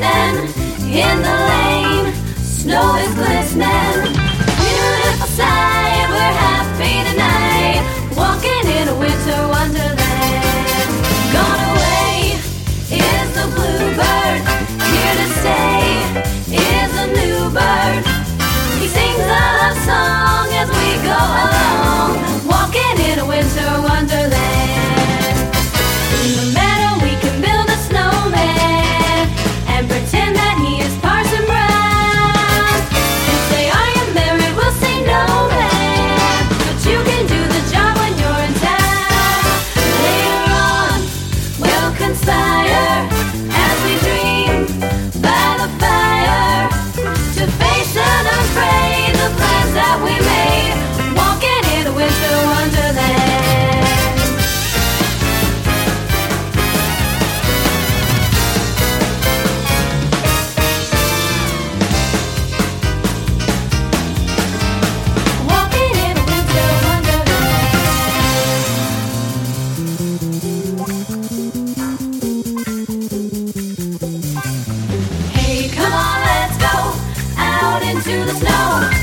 listening. In the lane, snow is glistening. Beautiful sight, we're happy tonight. Walking in a winter wonderland. Gone away is the bluebird. Here to stay is a new bird. He sings a love song as we go along. Walking in a winter wonderland. In the meadow we can build a snowman and pretend that he is Parson Brown. If they are you married, we'll say no, man, but you can do the job when you're in town. Later on, we'll conspire as we dream by the fire to face unafraid the plans that we made. Walking in a winter wonderland. Walking in a winter wonderland. Hey, come on, let's go out into the snow.